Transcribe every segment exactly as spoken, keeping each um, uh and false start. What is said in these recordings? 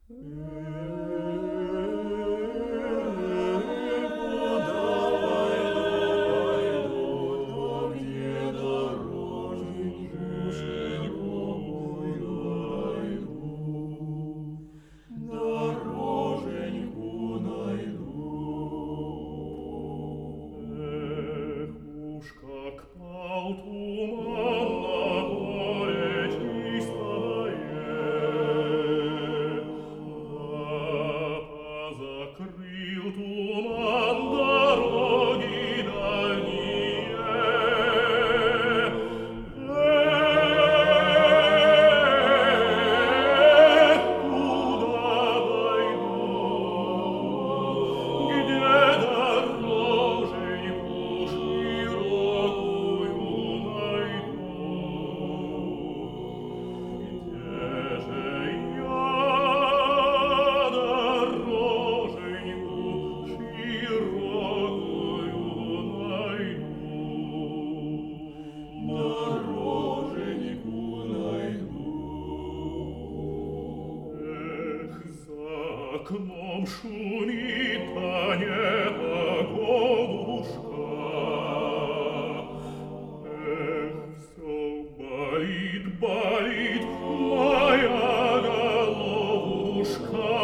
окном шумит планета голубушка. Эх, все болит, болит моя головушка.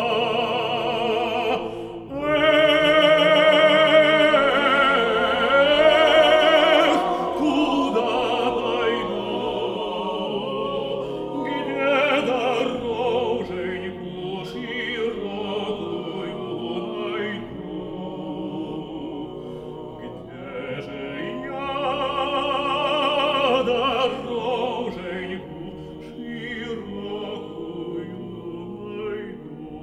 Эх, куда пойду, где дороженьку широкую найду? Где же я дороженьку широкую найду?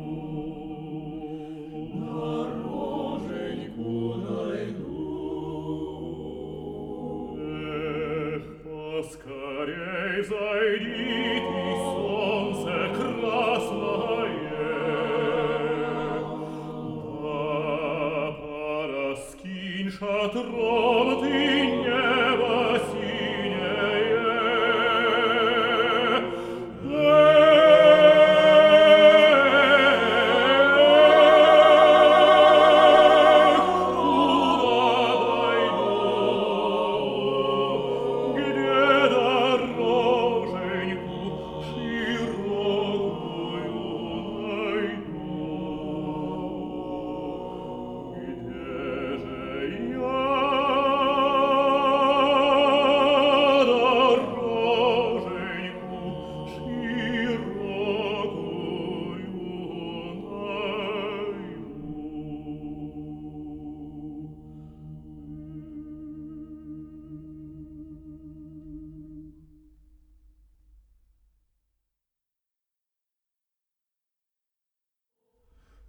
Дороженьку найду. Эх, поскорей взойдит и солнце красное, да пораскинь шатров